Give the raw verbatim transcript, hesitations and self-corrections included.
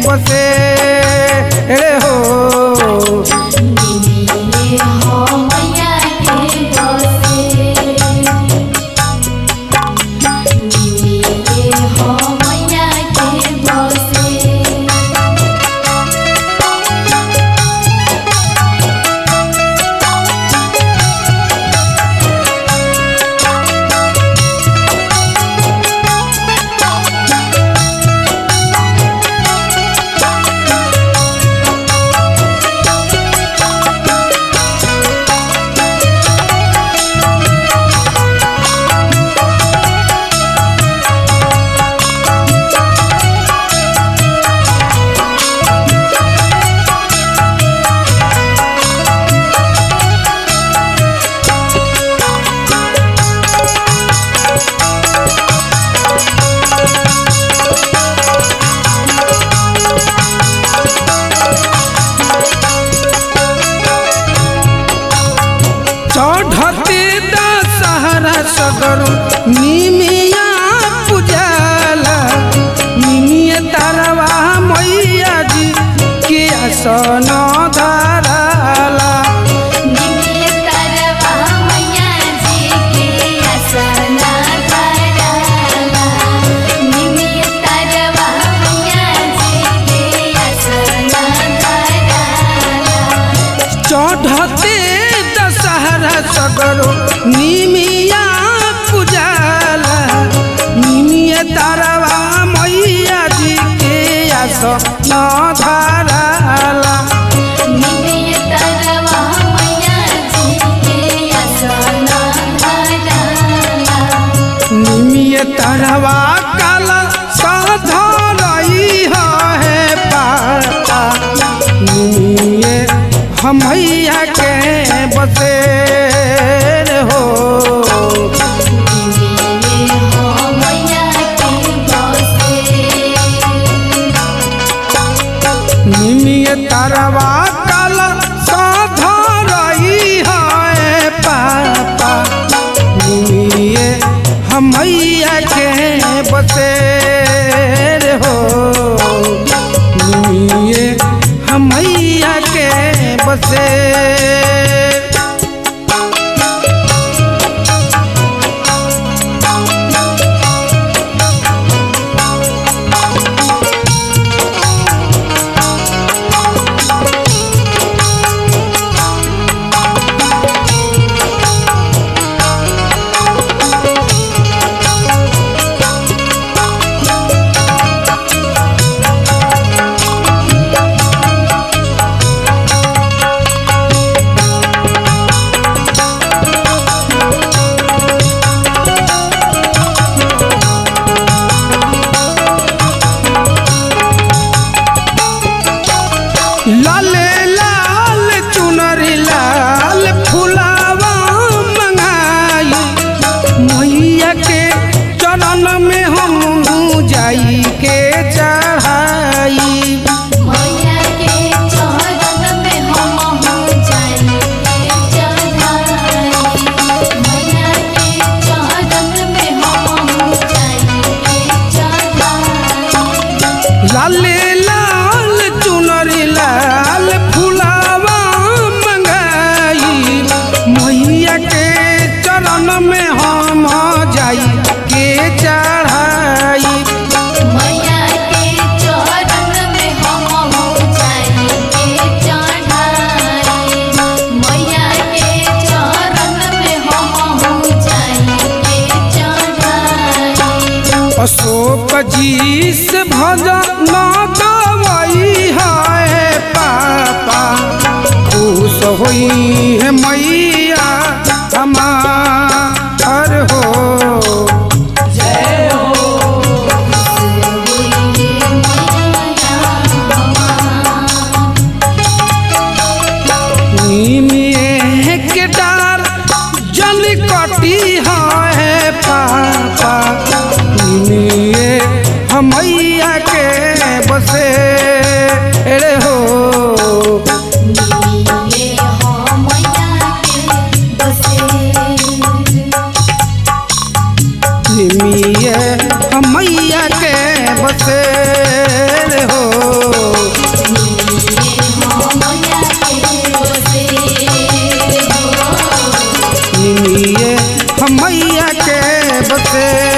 बसे रे हो चढ़ते दशहरा सगरो निमिया पूजाला निमिया तरवा मैया जी के आसन धराला निमिया तरवा मैया जी के आसन धराला निमिया तरवा मैया जी के आसन धराला चढ़ते दशहरा सगरो निमिया पूजाला निमिया तरवा मैया जी के आसन धराला निमिया तरवा मैया जी के आसन धराला निमिया तरवा काला साधरई है पाता निमिये हमैया के बसे हो निमिये तरवा काला साधरई है पापा निमिये हमैया के बसे हो निमिये हमैया के बसे लाले लाल चुनरी लाल फुलावा मंगाई मैया के चरण में हम जाई के चढ़ाई मैया के चरण में हम जाई के चढ़ाई मैया के चरण में हम जाई के चढ़ाई लाले लाल चुनरी लाल फुलावा मंगाई मैया के चरण में हम जाई के चढ़ाई मैया के चरण में हम जाई के चढ़ाई मैया के चरण में हम जाई के चढ़ाई अशोक जी से भजन गवई है पापा खुश होई है मैया हमार हो निमिये के डार जल कटी है पापा निमिये हमैया के बसे रे हो निमिये हमैया के बसे से